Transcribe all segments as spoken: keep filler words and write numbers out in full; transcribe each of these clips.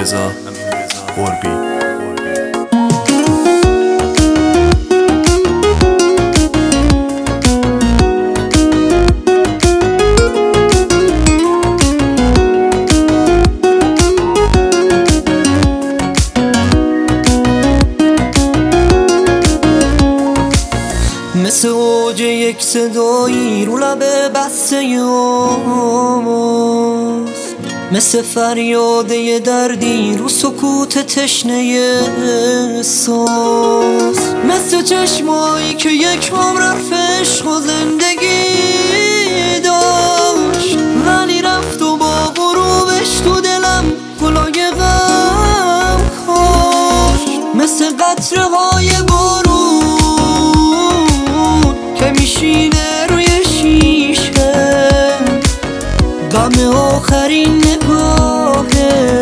رضا قربی. مثل اوج یک صدایی رو لب بسته آواست، مثل فریاد یه دردی رو سکوت تشنه احساس، مثل چشمایی که یک عمر حرف عشق و زندگی داشت ولی رفت و با غروبش تو دلم گلای غم کاشت، مثل قطره های بارون که میشینه روی شیشه، غم آخرین نگاهت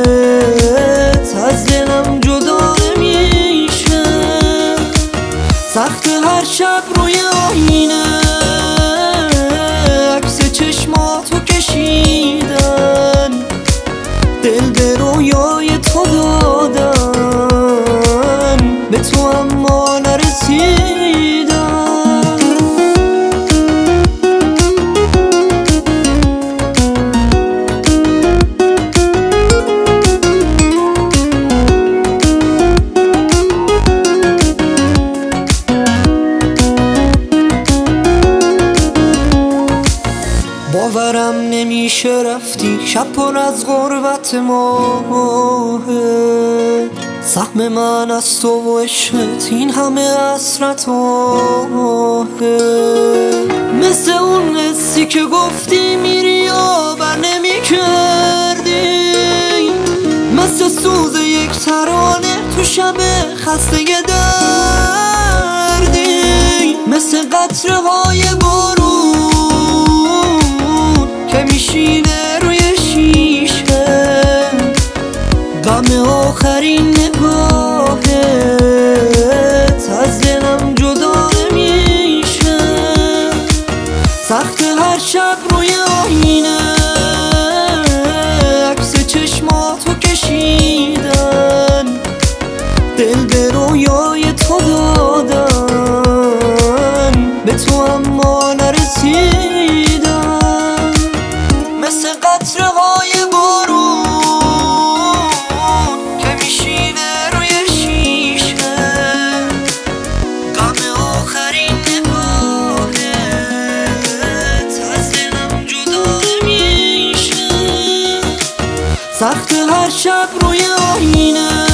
از دلم جدا نمیشه، سخت هر شب روی آینه عکس چشماتو کشیدن، دل به رویای تو دادن، به تو اما نرسیدن. باورم نمیشه رفتی، شب پر از غربت ماهه، سهم من از تو و عشقت این همه حسرت آهه، مثل اون حسی که گفتی میری یا بر نمی کردی، مثل سوز یک ترانه تو شب خسته دردی، مثل قطره های بارون که میشینه روی شیشه، غم آخرین نگاهت از دلم جدا نمیشه، سخت هر شب روی آینه عکس چشماتو کشیدن، دل به رویای تو دادن، به تو اما نرسیدن، مثل قطره های بارون که میشینه روی شیشه، غم آخرین نگاهت از دلم جدا نمیشه، سخت هر شب روی آینه